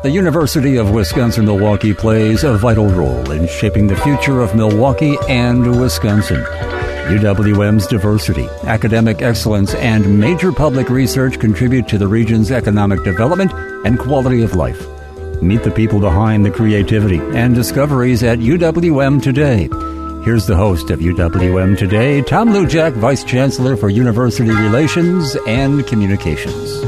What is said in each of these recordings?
The University of Wisconsin-Milwaukee plays a vital role in shaping the future of Milwaukee and Wisconsin. UWM's diversity, academic excellence, and major public research contribute to the region's economic development and quality of life. Meet the people behind the creativity and discoveries at UWM Today. Here's the host of UWM Today, Tom Lujack, Vice Chancellor for University Relations and Communications.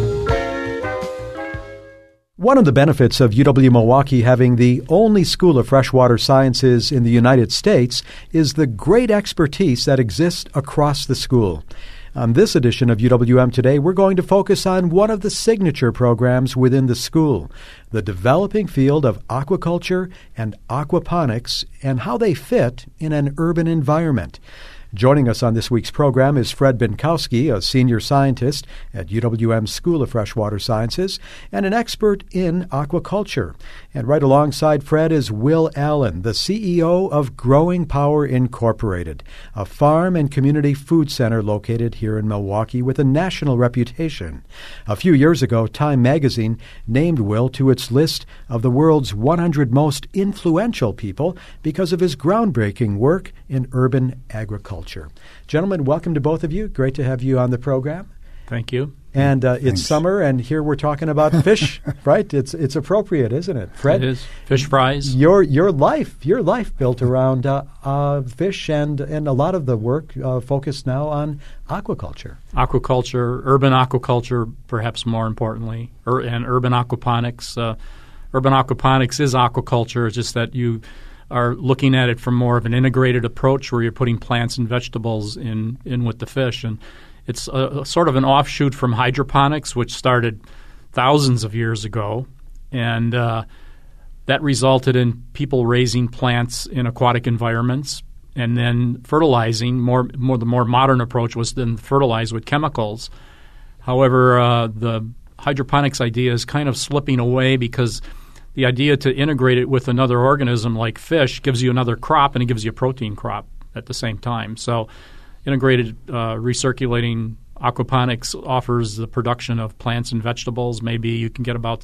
One of the benefits of UW-Milwaukee having the only School of Freshwater Sciences in the United States is the great expertise that exists across the school. On this edition of UWM Today, we're going to focus on one of the signature programs within the school, the developing field of aquaculture and aquaponics and how they fit in an urban environment. Joining us on this week's program is Fred Binkowski, a senior scientist at UWM's School of Freshwater Sciences and an expert in aquaculture. And right alongside Fred is Will Allen, the CEO of Growing Power Incorporated, a farm and community food center located here in Milwaukee with a national reputation. A few years ago, Time magazine named Will to its list of the world's 100 most influential people because of his groundbreaking work in urban agriculture. Gentlemen, welcome to both of you. Great to have you on the program. Thank you. And it's summer, and here we're talking about fish, right? It's appropriate, isn't it, Fred? It is. Fish fries. Your life built around fish, and a lot of the work focused now on aquaculture. Aquaculture, urban aquaculture, perhaps more importantly, and urban aquaponics. Urban aquaponics is aquaculture. It's just that you are looking at it from more of an integrated approach where you're putting plants and vegetables in with the fish. And it's a sort of an offshoot from hydroponics, which started thousands of years ago. And that resulted in people raising plants in aquatic environments and then fertilizing. The more modern approach was then fertilize with chemicals. However, the hydroponics idea is kind of slipping away because the idea to integrate it with another organism like fish gives you another crop, and it gives you a protein crop at the same time. So integrated recirculating aquaponics offers the production of plants and vegetables. Maybe you can get about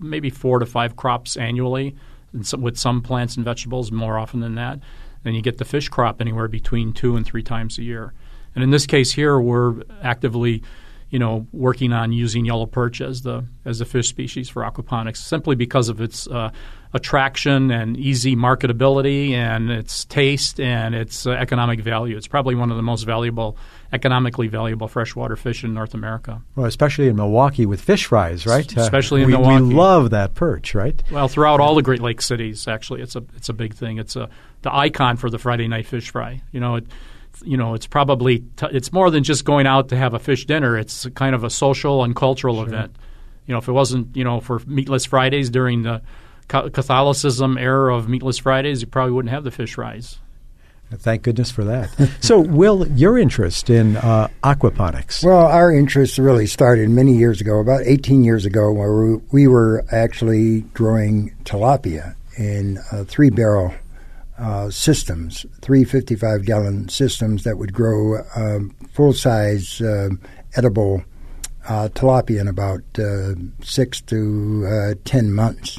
4 to 5 crops annually with some plants and vegetables, more often than that. Then you get the fish crop anywhere between 2 and 3 times a year. And in this case here, we're actively working on using yellow perch as the fish species for aquaponics, simply because of its attraction and easy marketability and its taste and its economic value. It's probably one of the most economically valuable freshwater fish in North America. Well, especially in Milwaukee with fish fries, right? Especially in Milwaukee. We love that perch, right? Well, throughout all the Great Lakes cities, actually, it's a big thing. It's the icon for the Friday night fish fry. It's probably it's more than just going out to have a fish dinner. It's kind of a social and cultural event. If it wasn't for Meatless Fridays during the Catholicism era of Meatless Fridays, you probably wouldn't have the fish fries. Thank goodness for that. So, Will, your interest in aquaponics? Well, our interest really started many years ago, about 18 years ago, where we were actually growing tilapia in 3-barrel systems, 3 55-gallon systems that would grow full-size edible tilapia in about 6 to 10 months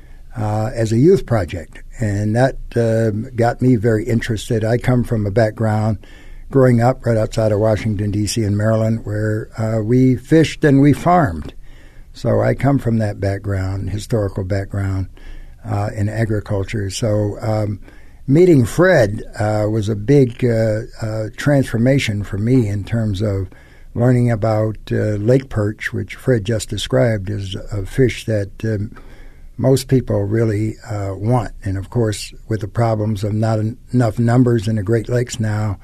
as a youth project. And that got me very interested. I come from a background growing up right outside of Washington, D.C. in Maryland, where we fished and we farmed. So I come from that background, historical background in agriculture. So meeting Fred was a big transformation for me in terms of learning about lake perch, which Fred just described as a fish that most people really want. And, of course, with the problems of not enough numbers in the Great Lakes now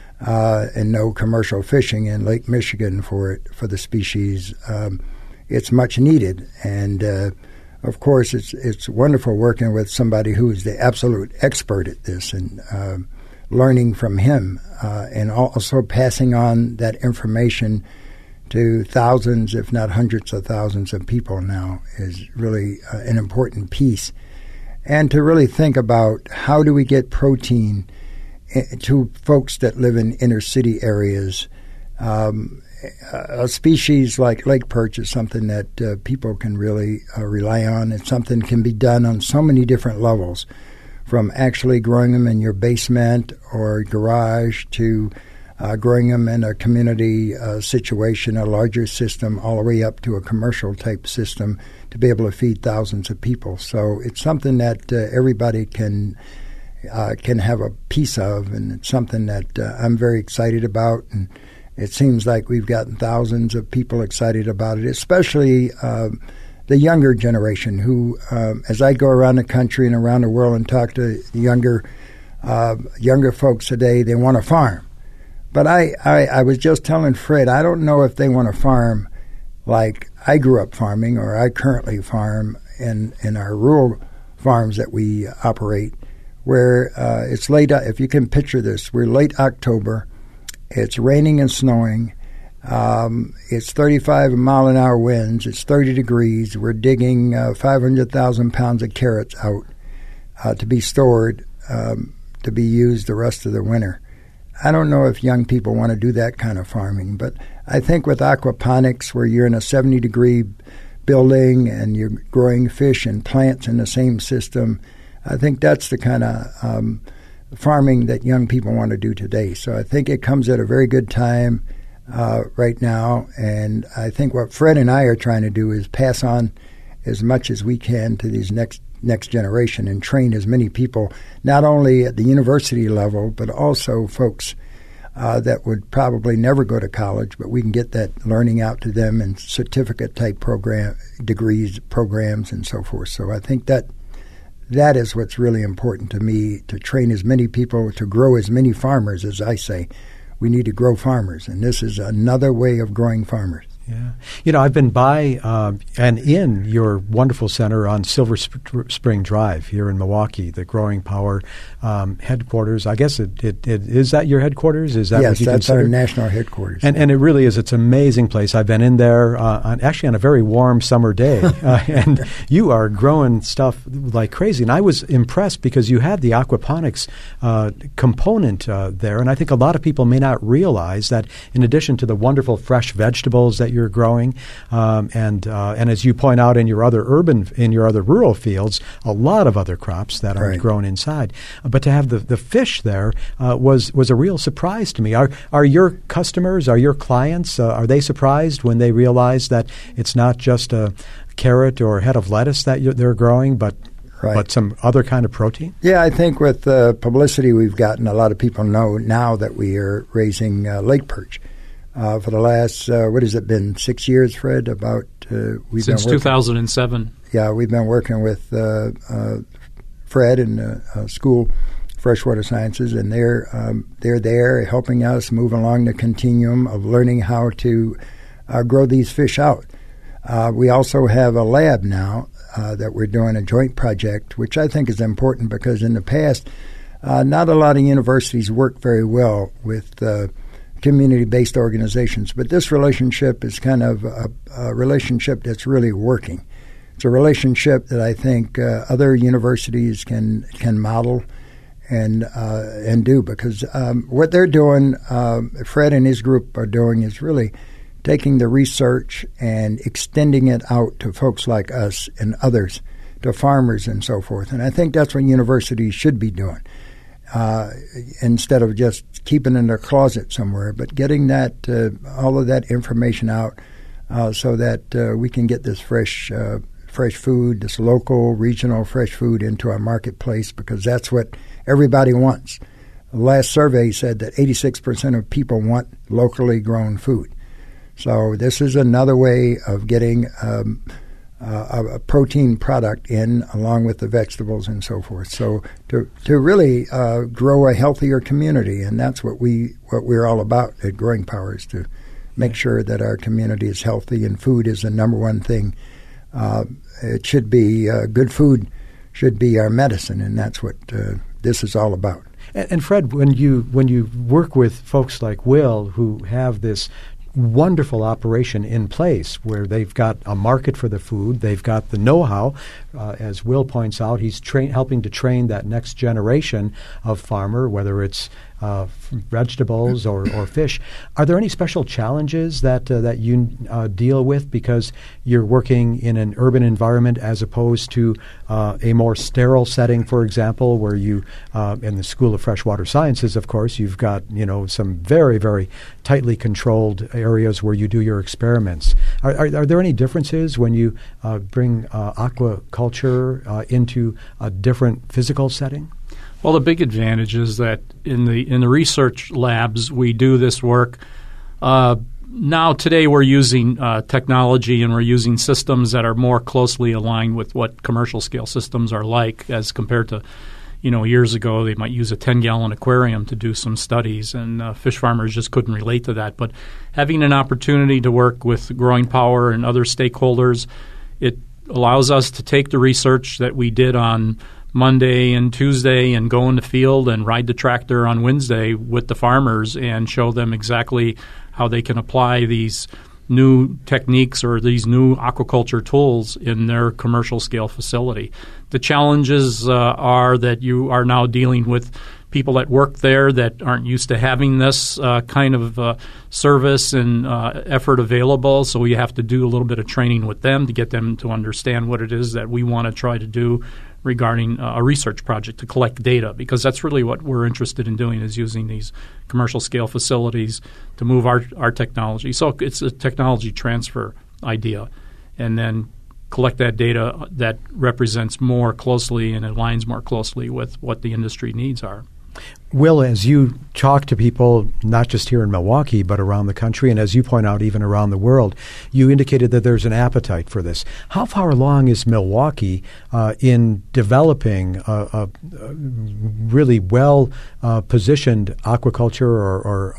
and no commercial fishing in Lake Michigan for the species, it's much needed. And, of course, it's wonderful working with somebody who is the absolute expert at this and learning from him and also passing on that information to thousands, if not hundreds of thousands of people now is really an important piece. And to really think about how do we get protein to folks that live in inner city areas a species like lake perch is something that people can really rely on. It's something that can be done on so many different levels, from actually growing them in your basement or garage to growing them in a community situation, a larger system, all the way up to a commercial type system to be able to feed thousands of people. So it's something that everybody can have a piece of, and it's something that I'm very excited about. And it seems like we've gotten thousands of people excited about it, especially the younger generation who, as I go around the country and around the world and talk to younger folks today, they want to farm. But I was just telling Fred, I don't know if they want to farm like I grew up farming or I currently farm in our rural farms that we operate, where it's late. If you can picture this, we're late October. It's raining and snowing. It's 35-mile-an-hour winds. It's 30 degrees. We're digging 500,000 pounds of carrots out to be stored to be used the rest of the winter. I don't know if young people want to do that kind of farming, but I think with aquaponics, where you're in a 70-degree building and you're growing fish and plants in the same system, I think that's the kind of farming that young people want to do today. So I think it comes at a very good time right now, and I think what Fred and I are trying to do is pass on as much as we can to these next generation and train as many people, not only at the university level, but also folks that would probably never go to college, but we can get that learning out to them in certificate-type programs, and so forth. So I think that is what's really important to me, to train as many people, to grow as many farmers. As I say, we need to grow farmers, and this is another way of growing farmers. Yeah. I've been by and in your wonderful center on Silver Spring Drive here in Milwaukee, the Growing Power headquarters. I guess is that your headquarters? Is that yes, what you that's consider? Our national headquarters. And it really is. It's an amazing place. I've been in there actually on a very warm summer day, and you are growing stuff like crazy. And I was impressed because you had the aquaponics component there, and I think a lot of people may not realize that in addition to the wonderful fresh vegetables that you're growing, and as you point out in your other rural fields, a lot of other crops that aren't grown inside. But to have the fish there was a real surprise to me. Are your customers, are your clients, are they surprised when they realize that it's not just a carrot or a head of lettuce that they're growing, but some other kind of protein? Yeah, I think with the publicity we've gotten, a lot of people know now that we are raising lake perch. For the last, what has it been, 6 years, Fred? Since 2007. Yeah, we've been working with Fred and School Freshwater Sciences, and they're there helping us move along the continuum of learning how to grow these fish out. We also have a lab now that we're doing a joint project, which I think is important because in the past, not a lot of universities work very well with community-based organizations, but this relationship is kind of a relationship that's really working. It's a relationship that I think other universities can model and do, because what they're doing, Fred and his group are doing, is really taking the research and extending it out to folks like us and others, to farmers and so forth. And I think that's what universities should be doing. Instead of just keeping it in their closet somewhere, but getting that all of that information out so that we can get this fresh food, this local, regional fresh food into our marketplace, because that's what everybody wants. The last survey said that 86% of people want locally grown food. So this is another way of getting a protein product in along with the vegetables and so forth. So to really grow a healthier community, and that's what we're all about at Growing Power, is to make sure that our community is healthy, and food is the number one thing. It should be good food should be our medicine, and that's what this is all about. And Fred, when you work with folks like Will, who have this wonderful operation in place where they've got a market for the food, they've got the know-how. As Will points out, he's helping to train that next generation of farmer, whether it's vegetables or fish. Are there any special challenges that you deal with because you're working in an urban environment as opposed to a more sterile setting, for example, where you, in the School of Freshwater Sciences, of course, you've got some very, very tightly controlled areas where you do your experiments. Are there any differences when you bring aquaculture into a different physical setting? Well, the big advantage is that in the research labs we do this work. Now today we're using technology and we're using systems that are more closely aligned with what commercial scale systems are like as compared to years ago they might use a 10-gallon aquarium to do some studies, and fish farmers just couldn't relate to that. But having an opportunity to work with Growing Power and other stakeholders, it allows us to take the research that we did on Monday and Tuesday and go in the field and ride the tractor on Wednesday with the farmers and show them exactly how they can apply these new techniques or these new aquaculture tools in their commercial scale facility. The challenges are that you are now dealing with people that work there that aren't used to having this kind of service and effort available, so we have to do a little bit of training with them to get them to understand what it is that we want to try to do regarding a research project to collect data, because that's really what we're interested in doing, is using these commercial scale facilities to move our technology. So it's a technology transfer idea, and then collect that data that represents more closely and aligns more closely with what the industry needs are. Will, as you talk to people, not just here in Milwaukee, but around the country, and as you point out, even around the world, you indicated that there's an appetite for this. How far along is Milwaukee in developing a really well-positioned aquaculture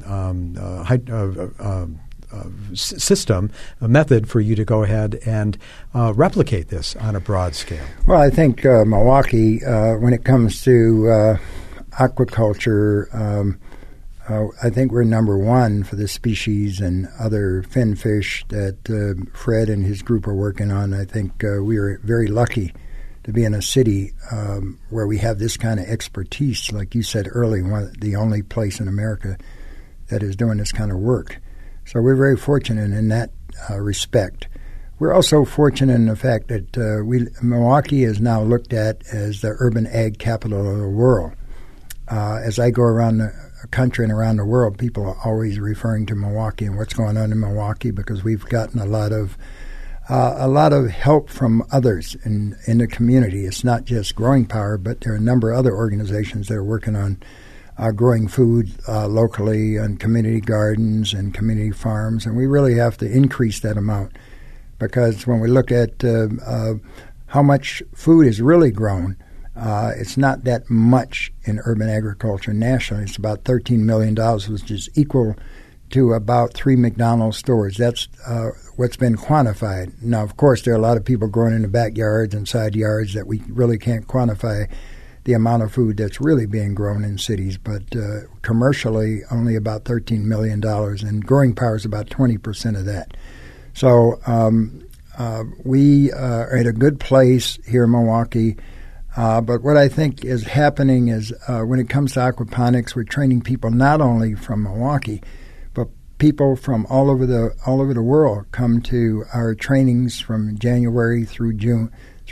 system, a method for you to go ahead and replicate this on a broad scale? Well, I think Milwaukee, when it comes to aquaculture, I think we're number one for the species and other fin fish that Fred and his group are working on. I think we are very lucky to be in a city where we have this kind of expertise. Like you said earlier, the only place in America that is doing this kind of work. So we're very fortunate in that respect. We're also fortunate in the fact that Milwaukee is now looked at as the urban ag capital of the world. As I go around the country and around the world, people are always referring to Milwaukee and what's going on in Milwaukee, because we've gotten a lot of help from others in the community. It's not just Growing Power, but there are a number of other organizations that are working on growing food locally and community gardens and community farms, and we really have to increase that amount, because when we look at how much food is really grown, it's not that much in urban agriculture nationally. It's about $13 million, which is equal to about 3 McDonald's stores. That's what's been quantified. Now, of course, there are a lot of people growing in the backyards and side yards that we really can't quantify the amount of food that's really being grown in cities, but commercially only about $13 million, and Growing Power is about 20% of that. So we are at a good place here in Milwaukee. But what I think is happening is when it comes to aquaponics, we're training people not only from Milwaukee, but people from all over the world come to our trainings from January through June,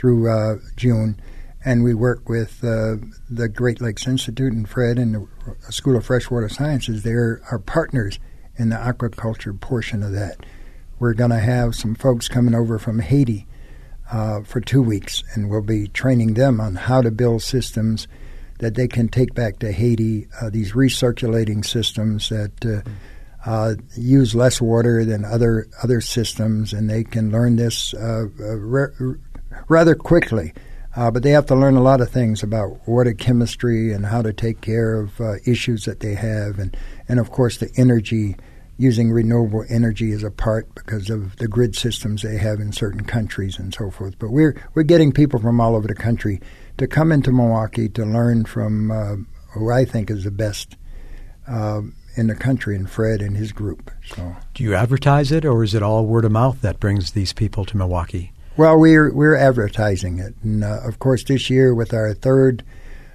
and we work with the Great Lakes Institute and Fred and the School of Freshwater Sciences. They're our partners in the aquaculture portion of that. We're going to have some folks coming over from Haiti for 2 weeks, and we'll be training them on how to build systems that they can take back to Haiti, these recirculating systems that use less water than other systems, and they can learn this rather quickly. But they have to learn a lot of things about water chemistry and how to take care of issues that they have, and of course the energy. Using renewable energy is a part because of the grid systems they have in certain countries and so forth. But we're getting people from all over the country to come into Milwaukee to learn from who I think is the best in the country, and Fred and his group. So, do you advertise it, or is it all word of mouth that brings these people to Milwaukee? Well, we're advertising it, and of course this year with our third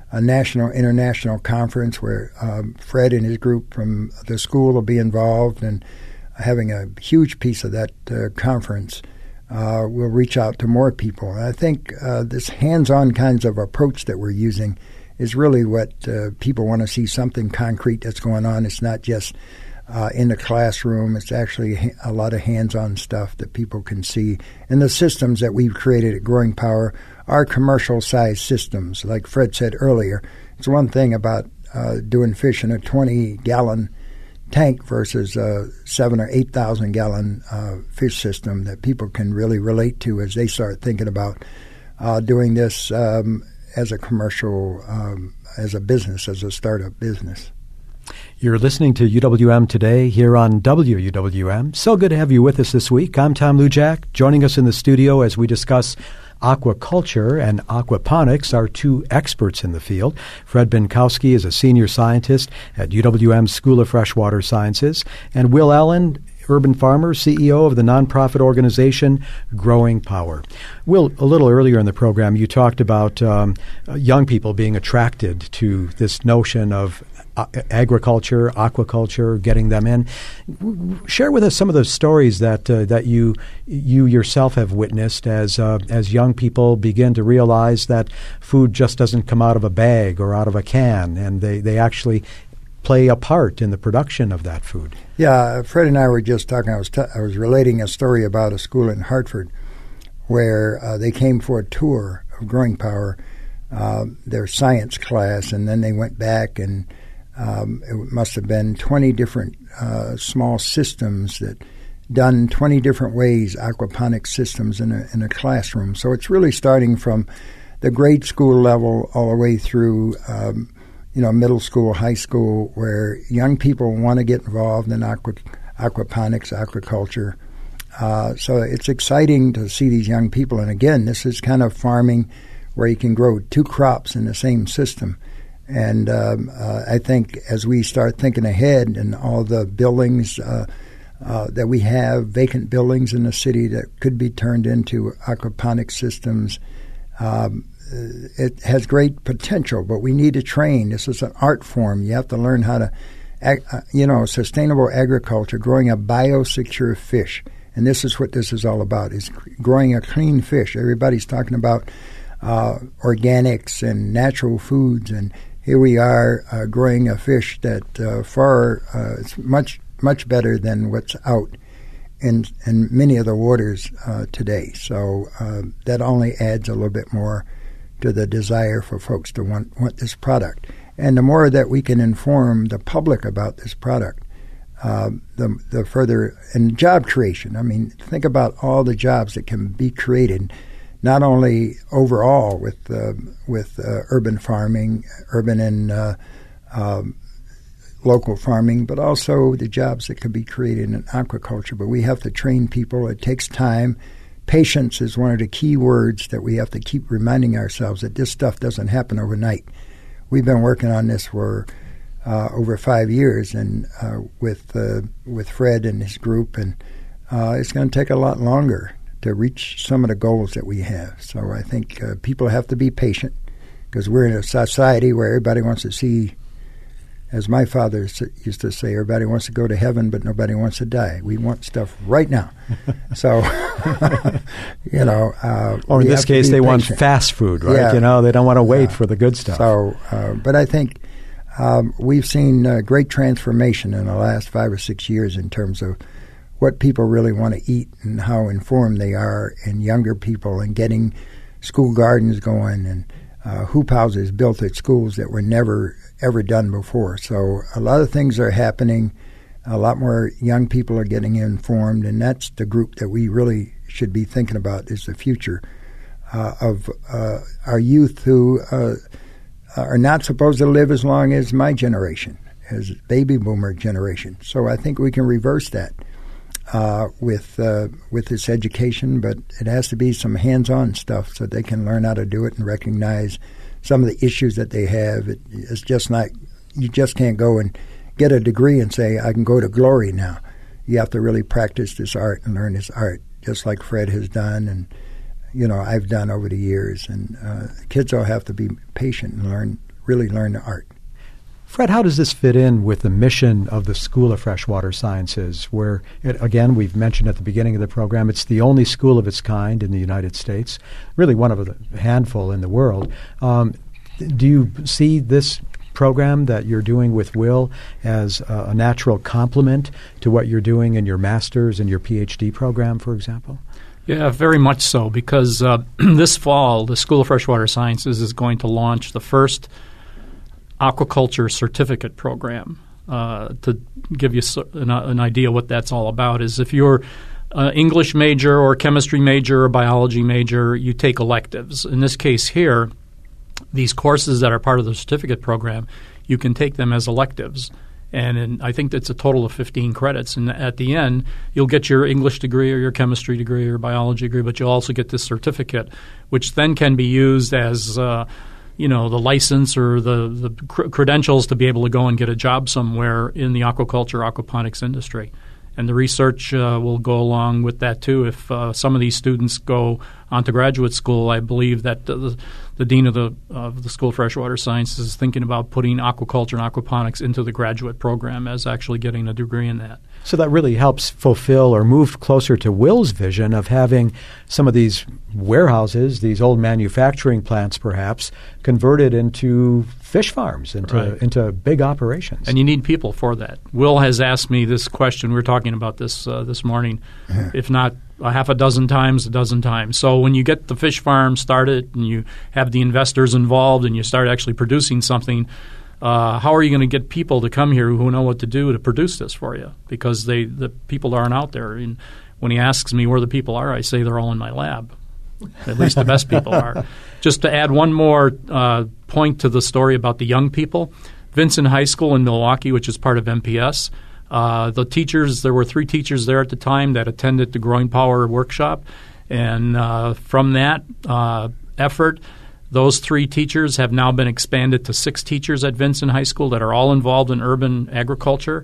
a national, international conference where Fred and his group from the school will be involved, and having a huge piece of that conference will reach out to more people. And I think this hands-on kinds of approach that we're using is really what people want to see, something concrete that's going on. It's not just in the classroom. It's actually a lot of hands-on stuff that people can see. And the systems that we've created at Growing Power are commercial-sized systems. Like Fred said earlier, it's one thing about doing fish in a 20-gallon tank versus a 7,000 or 8,000-gallon fish system that people can really relate to as they start thinking about doing this as a commercial, as a business, as a startup business. You're listening to UWM Today here on WUWM. So good to have you with us this week. I'm Tom Lujack. Joining us in the studio as we discuss aquaculture and aquaponics are two experts in the field. Fred Bienkowski is a senior scientist at UWM's School of Freshwater Sciences, and Will Allen, urban farmer, CEO of the nonprofit organization Growing Power. Will, a little earlier in the program, you talked about young people being attracted to this notion of agriculture, aquaculture, getting them in. Share with us some of the stories that you yourself have witnessed as young people begin to realize that food just doesn't come out of a bag or out of a can, and they actually play a part in the production of that food. Yeah, Fred and I were just talking. I was relating a story about a school in Hartford where they came for a tour of Growing Power, their science class, and then they went back and it must have been 20 different small systems that done 20 different ways, aquaponic systems in a classroom. So it's really starting from the grade school level all the way through middle school, high school, where young people want to get involved in aquaponics, aquaculture. So it's exciting to see these young people. And again, this is kind of farming where you can grow two crops in the same system. And I think as we start thinking ahead and all the buildings that we have, vacant buildings in the city that could be turned into aquaponic systems, it has great potential, but we need to train. This is an art form. You have to learn how to, sustainable agriculture, growing a biosecure fish. And this is what this is all about, is growing a clean fish. Everybody's talking about organics and natural foods, and here we are growing a fish that is much better than what's out in many of the waters today. So that only adds a little bit more to the desire for folks to want this product. And the more that we can inform the public about this product, the further. And job creation. I mean, think about all the jobs that can be created, not only overall with urban farming, urban and local farming, but also the jobs that could be created in aquaculture. But we have to train people. It takes time. Patience is one of the key words that we have to keep reminding ourselves that this stuff doesn't happen overnight. We've been working on this for over 5 years, and with Fred and his group, and it's going to take a lot longer to reach some of the goals that we have. So I think people have to be patient, because we're in a society where everybody wants to see, as my father used to say, everybody wants to go to heaven, but nobody wants to die. We want stuff right now. So, or in this case, they want fast food, right? Yeah. They don't want to wait for the good stuff. So, but I think we've seen great transformation in the last 5 or 6 years in terms of what people really want to eat and how informed they are, and younger people, and getting school gardens going, and hoop houses built at schools that were never ever done before. So a lot of things are happening. A lot more young people are getting informed, and that's the group that we really should be thinking about, is the future of our youth who are not supposed to live as long as my generation, as baby boomer generation. So I think we can reverse that with this education, but it has to be some hands-on stuff so they can learn how to do it and recognize some of the issues that they have. It's just not, you just can't go and get a degree and say, I can go to glory now. You have to really practice this art and learn this art, just like Fred has done and, I've done over the years. And kids will have to be patient and learn really learn the art. Fred, how does this fit in with the mission of the School of Freshwater Sciences, where, again, we've mentioned at the beginning of the program, it's the only school of its kind in the United States, really one of a handful in the world. Do you see this program that you're doing with Will as a natural complement to what you're doing in your master's and your PhD program, for example? Yeah, very much so, because this fall, the School of Freshwater Sciences is going to launch the first aquaculture certificate program. To give you an idea what that's all about is if you're an English major or chemistry major or biology major, you take electives. In this case here, these courses that are part of the certificate program, you can take them as electives. And I think it's a total of 15 credits. And at the end, you'll get your English degree or your chemistry degree or biology degree, but you'll also get this certificate, which then can be used as the license or the credentials to be able to go and get a job somewhere in the aquaculture, aquaponics industry. And the research will go along with that, too. If some of these students go on to graduate school, I believe that the dean of the School of Freshwater Sciences is thinking about putting aquaculture and aquaponics into the graduate program as actually getting a degree in that. So that really helps fulfill or move closer to Will's vision of having some of these warehouses, these old manufacturing plants perhaps, converted into fish farms, into big operations. And you need people for that. Will has asked me this question. We were talking about this this morning, if not a half a dozen times, a dozen times. So when you get the fish farm started and you have the investors involved and you start actually producing something, how are you going to get people to come here who know what to do to produce this for you? Because the people aren't out there. And when he asks me where the people are, I say they're all in my lab. At least the best people are. Just to add one more point to the story about the young people, Vincent High School in Milwaukee, which is part of MPS, the teachers, there were 3 teachers there at the time that attended the Growing Power workshop. And from that effort, those 3 teachers have now been expanded to 6 teachers at Vincent High School that are all involved in urban agriculture.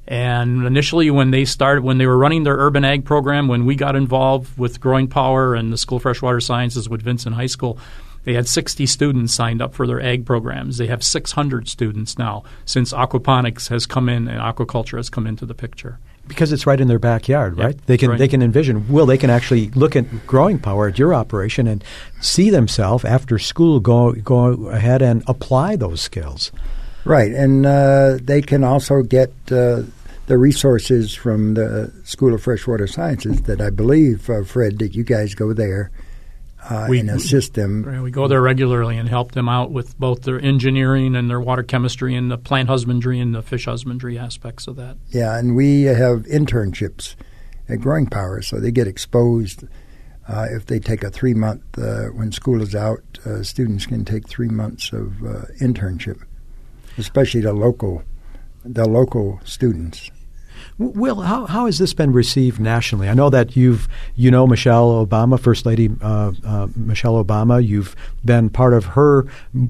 And initially when they were running their urban ag program, when we got involved with Growing Power and the School of Freshwater Sciences with Vincent High School, they had 60 students signed up for their ag programs. They have 600 students now since aquaponics has come in and aquaculture has come into the picture. Because it's right in their backyard, right? Yep, They can envision. Will, they can actually look at Growing Power at your operation and see themselves after school go ahead and apply those skills. Right, and they can also get the resources from the School of Freshwater Sciences that I believe, Fred, that you guys go there and assist them. We go there regularly and help them out with both their engineering and their water chemistry and the plant husbandry and the fish husbandry aspects of that. Yeah, and we have internships at Growing Power, so they get exposed. If they take a 3-month, when school is out, students can take 3 months of internship, especially the local students. Will, how has this been received nationally? I know that Michelle Obama, First Lady Michelle Obama. You've been part of her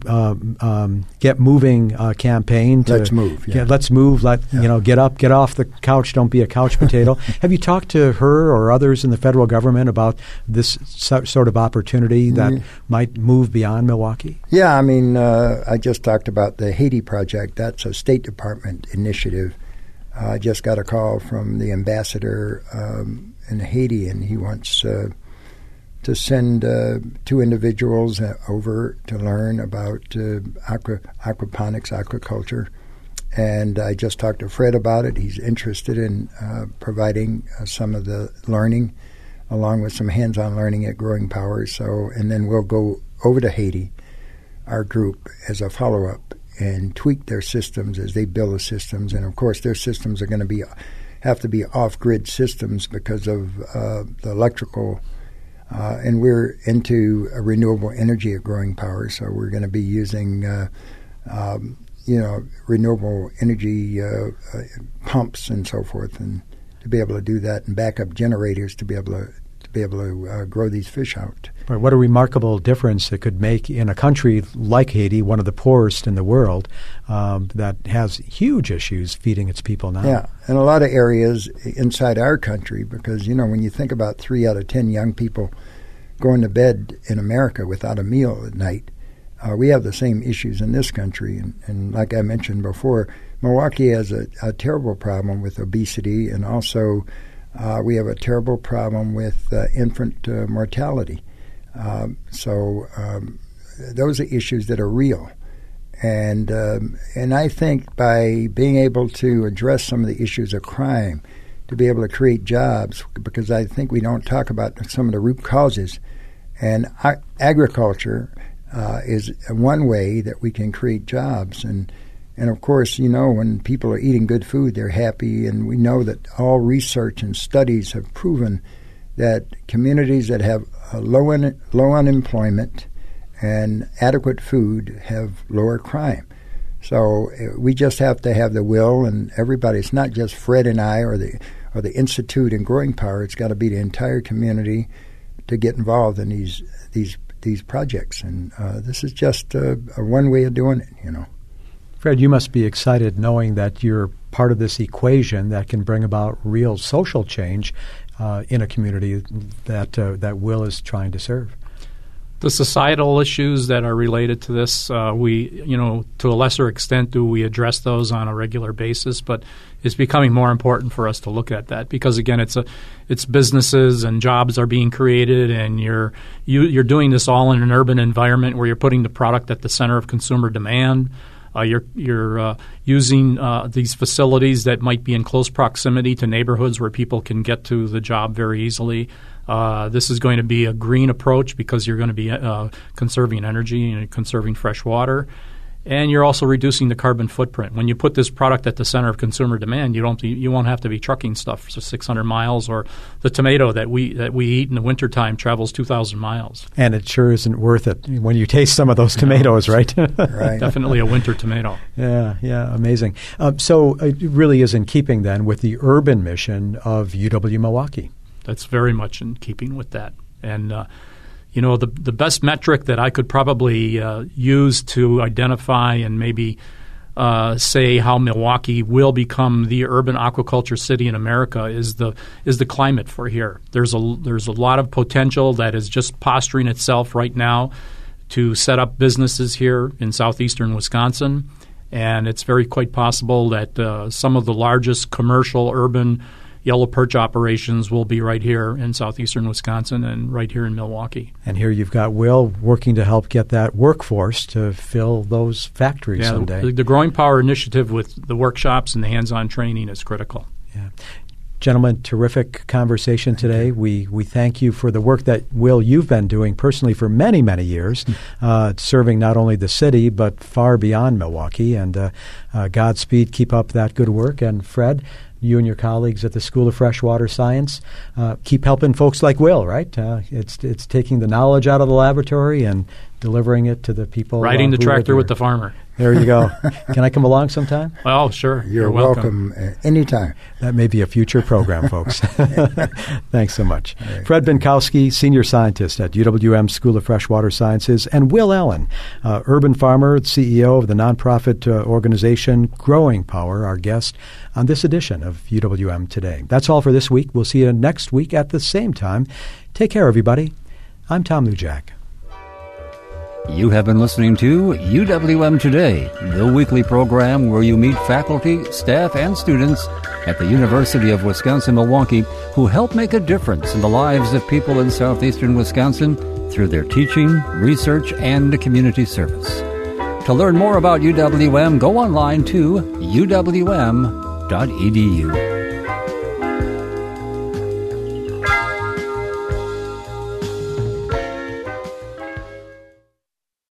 Get Moving campaign. Let's move. Yeah. Let's move. Get up, get off the couch. Don't be a couch potato. Have you talked to her or others in the federal government about this sort of opportunity that might move beyond Milwaukee? Yeah, I mean, I just talked about the Haiti project. That's a State Department initiative. I just got a call from the ambassador in Haiti, and he wants to send 2 individuals over to learn about aquaponics, aquaculture. And I just talked to Fred about it. He's interested in providing some of the learning, along with some hands-on learning at Growing Power. And then we'll go over to Haiti, our group, as a follow-up, and tweak their systems as they build the systems. And, of course, their systems are going to have to be off-grid systems because of the electrical. And we're into renewable energy at Growing Power, so we're going to be using, renewable energy pumps and so forth, and to be able to do that, and backup generators to be able to grow these fish out. Right. What a remarkable difference it could make in a country like Haiti, one of the poorest in the world, that has huge issues feeding its people now. Yeah, and a lot of areas inside our country, because, when you think about 3 out of 10 young people going to bed in America without a meal at night, we have the same issues in this country. And like I mentioned before, Milwaukee has a terrible problem with obesity, and also we have a terrible problem with infant mortality. So those are issues that are real. And I think by being able to address some of the issues of crime, to be able to create jobs, because I think we don't talk about some of the root causes. And agriculture is one way that we can create jobs. And of course, when people are eating good food, they're happy. And we know that all research and studies have proven that communities that have low unemployment and adequate food have lower crime. So we just have to have the will, and everybody. It's not just Fred and I or the Institute and Growing Power. It's got to be the entire community to get involved in these projects. And this is just a one way of doing it, Fred, you must be excited knowing that you're part of this equation that can bring about real social change in a community that Will is trying to serve. The societal issues that are related to this, we, to a lesser extent do we address those on a regular basis, but it's becoming more important for us to look at that because, again, it's businesses and jobs are being created, and you're doing this all in an urban environment where you're putting the product at the center of consumer demand. You're using these facilities that might be in close proximity to neighborhoods where people can get to the job very easily. This is going to be a green approach because you're going to be conserving energy and conserving fresh water. And you're also reducing the carbon footprint. When you put this product at the center of consumer demand, you won't have to be trucking stuff for 600 miles, or the tomato that we eat in the wintertime travels 2,000 miles. And it sure isn't worth it when you taste some of those tomatoes, right? Right. Definitely a winter tomato. Yeah, amazing. So it really is in keeping then with the urban mission of UW Milwaukee. That's very much in keeping with that. And the best metric that I could probably use to identify and maybe say how Milwaukee will become the urban aquaculture city in America is the climate for here. There's a lot of potential that is just posturing itself right now to set up businesses here in southeastern Wisconsin, and it's quite possible that some of the largest commercial urban yellow perch operations will be right here in southeastern Wisconsin and right here in Milwaukee. And here you've got Will working to help get that workforce to fill those factories someday. The Growing Power initiative with the workshops and the hands-on training is critical. Yeah. Gentlemen, terrific conversation today. We thank you for the work that, Will, you've been doing personally for many, many years, serving not only the city but far beyond Milwaukee. And Godspeed, keep up that good work. And Fred, you and your colleagues at the School of Freshwater Science, keep helping folks like Will, right? It's taking the knowledge out of the laboratory and delivering it to the people. Riding the tractor with the farmer. There you go. Can I come along sometime? Oh, sure. You're welcome anytime. That may be a future program, folks. Thanks so much. Right. Fred Binkowski, Senior Scientist at UWM School of Freshwater Sciences, and Will Allen, urban farmer, CEO of the nonprofit organization Growing Power, our guest on this edition of UWM Today. That's all for this week. We'll see you next week at the same time. Take care, everybody. I'm Tom Lujak. You have been listening to UWM Today, the weekly program where you meet faculty, staff, and students at the University of Wisconsin-Milwaukee who help make a difference in the lives of people in southeastern Wisconsin through their teaching, research, and community service. To learn more about UWM, go online to uwm.edu.